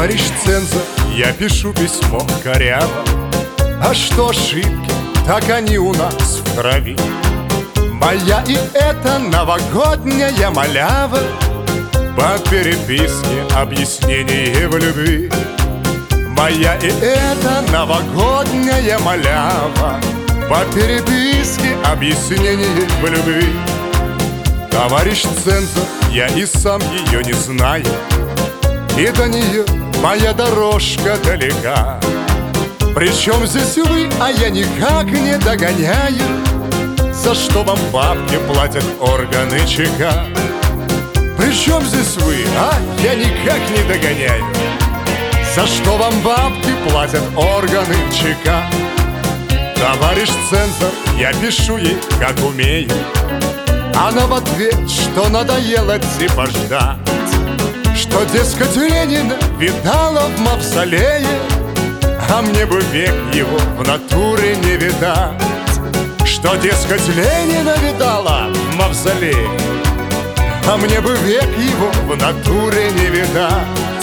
Товарищ цензор, я пишу письмо коряво. А что ошибки, так они у нас в крови. Моя и эта новогодняя малява, по переписке объяснение в любви. Моя и эта новогодняя малява, по переписке объяснение в любви. Товарищ цензор, я и сам ее не знаю, и до нее моя дорожка далека. Причем здесь вы, а я никак не догоняю, за что вам бабки платят органы ЧК. Причем здесь вы, а я никак не догоняю, за что вам бабки платят органы ЧК. Товарищ цензор, я пишу ей, как умею. Она в ответ, что надоело типа ждать, что, дескать, Ленина видала в мавзолее, а мне бы век его в натуре не видать. Что, дескать, Ленина видала в мавзолее, а мне бы век его в натуре не видать.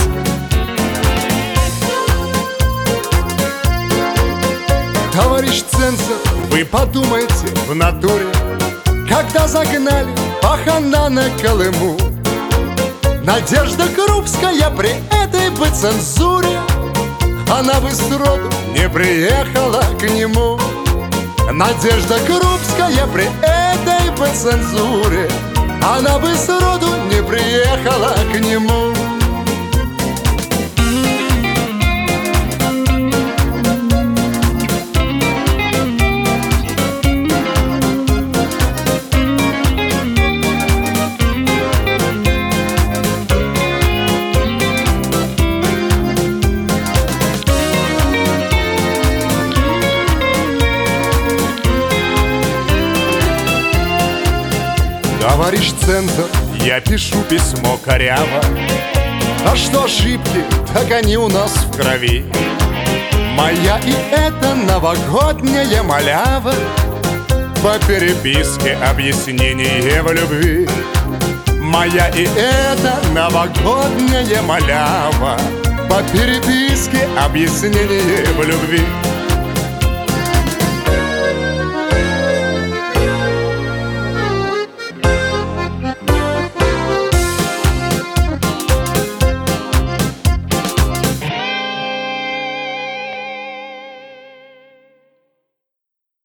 Товарищ цензор, вы подумайте в натуре, когда загнали пахана на Колыму. Надежда Крупская при этой бы цензуре, она бы сроду не приехала к нему. Надежда Крупская при этой бы цензуре, она бы сроду не приехала к нему. Товарищ цензор, я пишу письмо коряво. А что ошибки, так они у нас в крови. Моя и эта новогодняя малява, по переписке объяснение в любви. Моя и эта новогодняя малява, по переписке объяснение в любви.